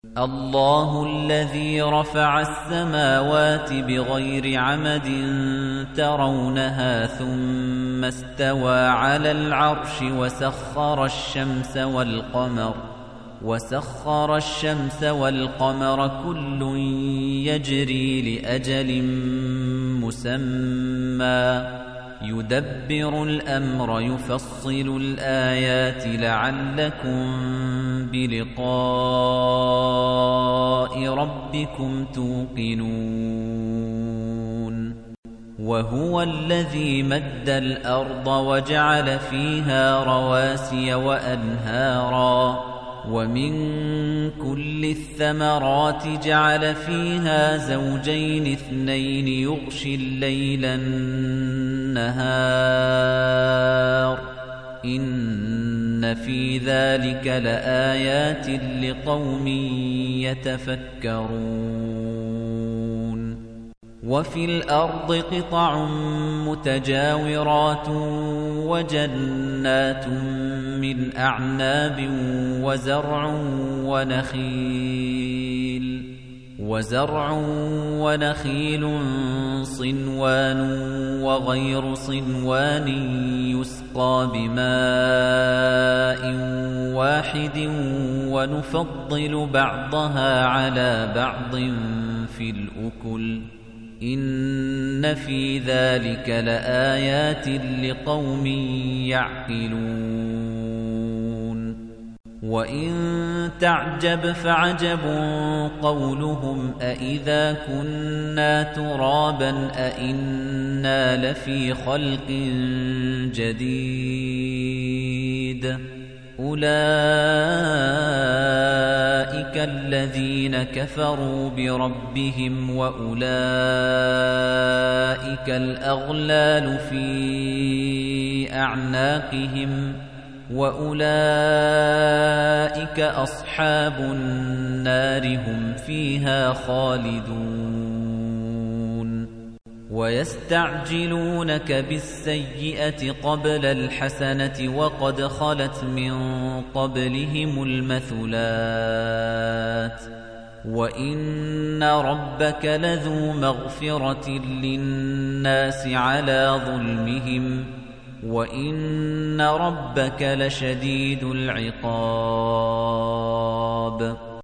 الله الذي رفع السماوات بغير عمد ترونها ثم استوى على العرش وسخر الشمس والقمر كل يجري لأجل مسمى يدبر الأمر يفصل الآيات لعلكم بلقاء ربكم توقنون وهو الذي مد الأرض وجعل فيها رواسي وأنهارا ومن كل الثمرات جعل فيها زوجين اثنين يغشي الليل النهار إن في ذلك لآيات لقوم يتفكرون وفي الأرض قطع متجاورات وجنات من أعناب وزرع ونخيل صنوان وغير صنوان يسقى بماء واحد ونفضل بعضها على بعض في الأكل إن في ذلك لآيات لقوم يعقلون وإن تعجب فعجب قولهم أإذا كنا ترابا أإنا لفي خلق جديد أولئك الذين كفروا بربهم وأولئك الأغلال في أعناقهم وأولئك أصحاب النار هم فيها خالدون ويستعجلونك بالسيئة قبل الحسنة وقد خلت من قبلهم المثلات وإن ربك لذو مغفرة للناس على ظلمهم وإن ربك لشديد العقاب